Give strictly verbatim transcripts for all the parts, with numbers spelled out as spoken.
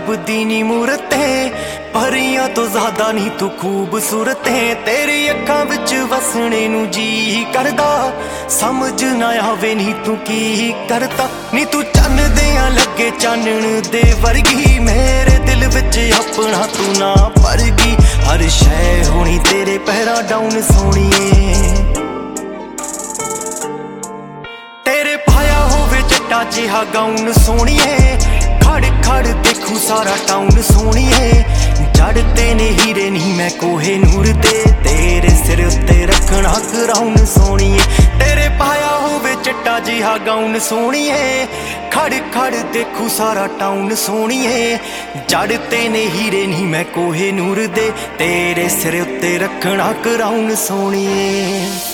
रब दी नी मूरत है, परियां तो ज्यादा नहीं तू खूबसूरत है। तेरी अखां विच वसने नू जी करदा, समझ ना आवे नी तू की करता। नी तू चन्न दियां लगे चानण दे वर्गी, मेरे दिल विच अपना तू ना परगी। हर शै होनी तेरे पैरां डाउन सोहणीए, तेरे पाया होवे चिट्टा जिहा गाउन सोहणीए। खड़ खड़ देखू सारा टाउन सोहणीए, जड़ते ने हीरे नहीं मैं कोहे नूर दे, तेरे सिर उत्ते रखना क्राउन सोहणीए। तेरे पाया होवे चिट्टा जिहा गाउन सोहणीए, खड़ खड़ देखू सारा टाउन सोहणीए। जड़ते ने हीरे नहीं मैं कोहे नूर दे, तेरे सिर उत्ते रखना क्राउन सोहणीए।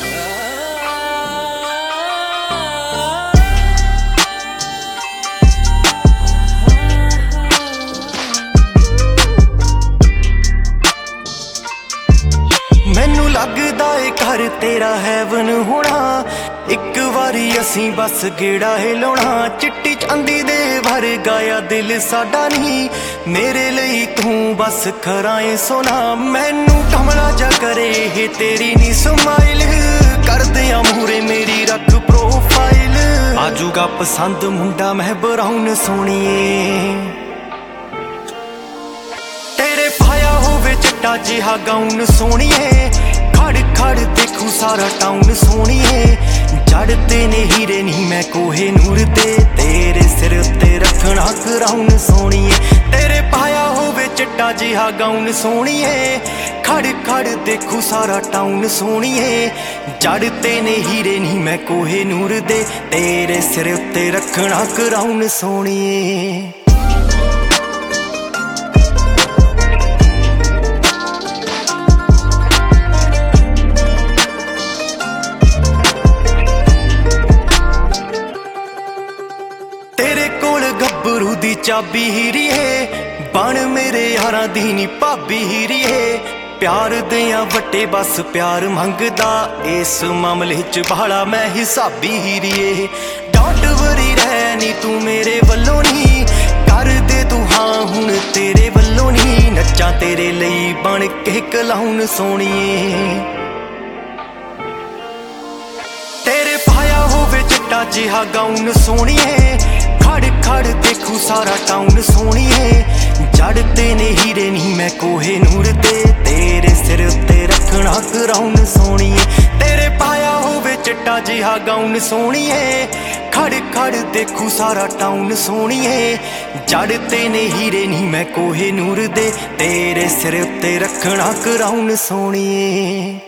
मैनू लगदा ए घर तेरा हैवन होना, एक वारी असीं बस गेड़ा हिलाउणा। चिट्टी चांदी दे वर्गाया दिल साडा नहीं, मेरे लिए तू बस खरा ए सोना। मैनू कमला जा करे हे तेरी नी स्माइल, करदियां मूहरे मेरी रख प्रोफाइल। आजूगा पसंद मुंडा मैं ब्राउन सोहणीए, तेरे पाया होवे चिट्टा जिहा गाउन सोहणीए। खड़ खड़ देखू सारा टाउन सोहणीए, जड़ते ने हीरे नहीं मैं कोहे नूर दे, तेरे सिर उत्ते रखना क्राउन सोहणीए। तेरे पाया होवे चिट्टा जिहा गाउन सोहणीए, खड़ खड़ देखू सारा टाउन सोहणीए। जड़ते ने हीरे नहीं मैं कोहे नूर दे, तेरे सिर उत्ते रखना क्राउन सोहणीए। तेरे कोल गब्बरू दी चाबी हीरी है, बन मेरे यारां दी नी भाबी हीरी है। प्यार दियां वट्टे बस प्यार मंगदा, इस मामले च बाला मैं हिसाबी हीरी है। डोंट वरी रहनी तू मेरे वल्लों नी, कर दे तू हाँ हुण तेरे वल्लों नी। नच्चां तेरे लई बन के क्लाउन सोहणीए, तेरे पाया होवे चिट्टा जिहा गाउन सोहणीए। खड़ खड़ देखू सारा टाउन सोहणीए, जड़ते ने हीरे नहीं मैं कोहे नूर दे, तेरे सिर उत्ते रखना क्राउन सोहणीए। तेरे पाया होवे चिट्टा जिहा गाउन सोहणीए, खड़ खड़ देखू सारा टाउन सोहणीए। जड़ते ने हीरे नहीं मैं कोहे नूर दे, तेरे सिर उत्ते रखना क्राउन सोहणीए।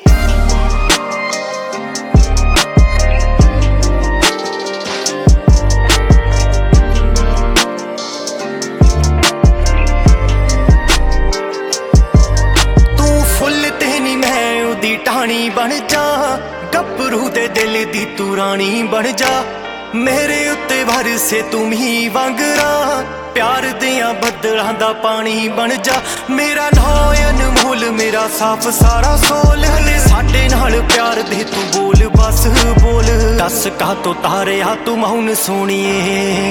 टाणी बन जा, गब्बरू दे दिल दी तू रानी बन जा। मेरे उत्ते वरसे तुम ही वांगरा, प्यार दियां बदलां दा पानी बन जा। मेरा नाम अनमोल मेरा साफ सारा सोल, साडे नाल प्यार दे तू बोल बस बोल। दस का तो तारे आ तू मौन सोहणीए,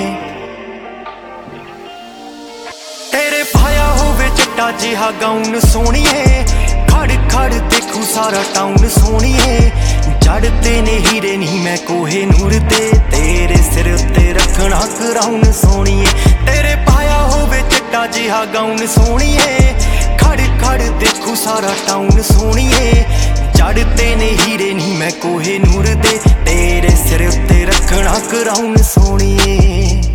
तेरे पाया होवे चिट्टा जिहा गाउन सोहणीए। खड़ खड़ देखू सारा टाउन सोहणीए, जड़ते ने हीरे नहीं मैं कोहे नूर दे, तेरे सिर उत्ते रखना क्राउन सोहणीए। तेरे पाया होवे चिट्टा जिहा गाउन सोहणीए, खड़ खड़ देखू सारा टाउन सोहणीए। जड़ते ने हीरे नहीं मैं कोहे नूर दे, तेरे सिर उत्ते रखना क्राउन सोहणीए।